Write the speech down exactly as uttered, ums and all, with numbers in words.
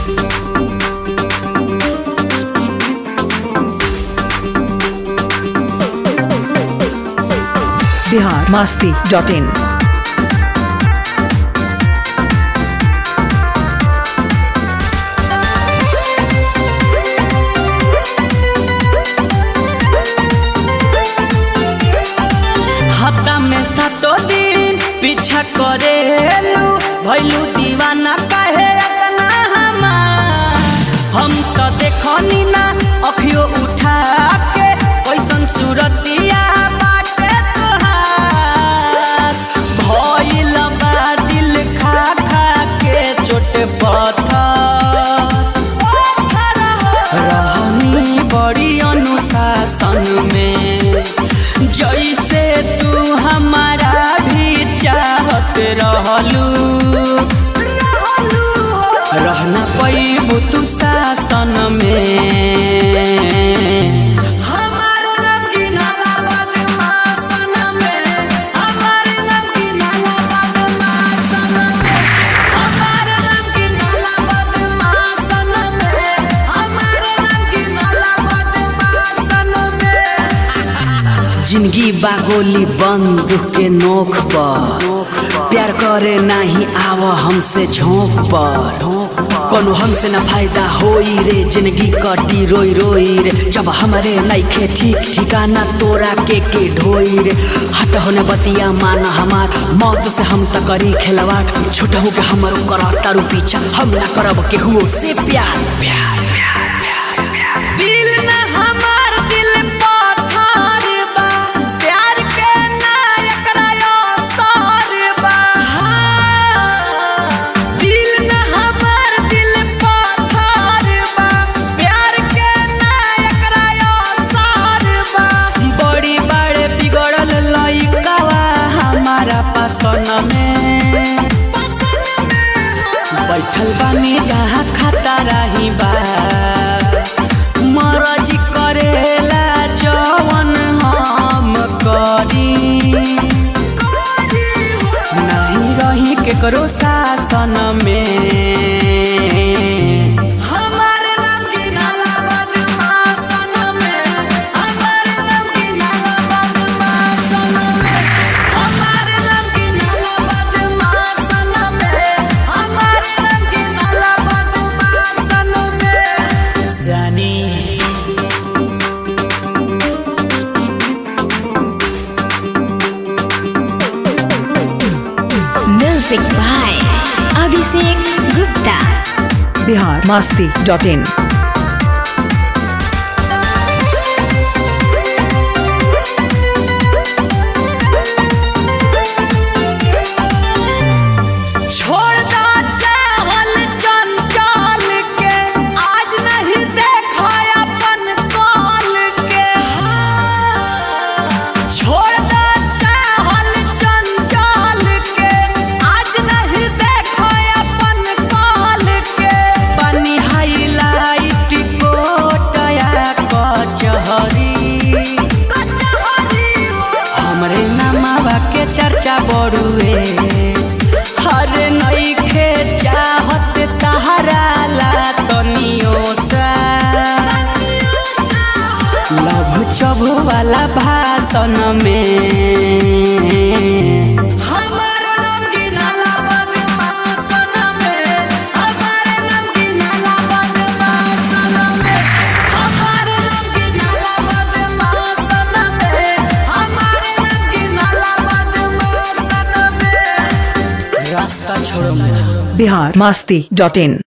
Bihar Masti dot इन। हफ्ता में सातों दिन पीछा करेलू भैलू दीवाना काहे इतना हमार। हम तो देखनी ना अखियों उठा के कैसन सूरतिया बाटे तोहार। भइल बा दिल खा खा के चोट पत्थर। रहनी बड़ी अनुशासन में जैसे तू हमारा भी चाहत रहलू। रहना पैबू तू शासन में। जिंदगी बागोली बंदूक के नोक पर। प्यार करे नहीं आव हमसे झोंक पर। कोनो हमसे ना फायदा होई रे जिंदगी कटी रोई रोई रे। जब हमारे नइखे ठीक ठिकाना तोरा के के ढोई रे। हट होने बतिया मान हमार मौत से हम त करी खिलवाड़। छूट हो के हमारो करा तारू पीछा हम ना करब केहू से प्यार। प्यार प्यार प्यार प्यार दिल ना हमार दिल पत्थर बा। प्यार के ना एकरा असर बा। दिल ना हमार दिल पत्थर बा। प्यार के ना एकरा असर बा। बड़ी बड़े बिगड़ल लइकावा हमारा पसन में। बैठल बानी जहाँ खाता रही बा। मरजी करेला जवन हम करी। नहीं रही केकरो शासन में। Music by Abhishek Gupta. Bihar Masti dot in. हमरे नामावा के चर्चा बड़ुए। हर नइखे चाहत तहरा ला तनियो सा। लव चब वाला भाषण में। रास्ता छोड़ो मेरा। बिहार मस्ती डॉट इन।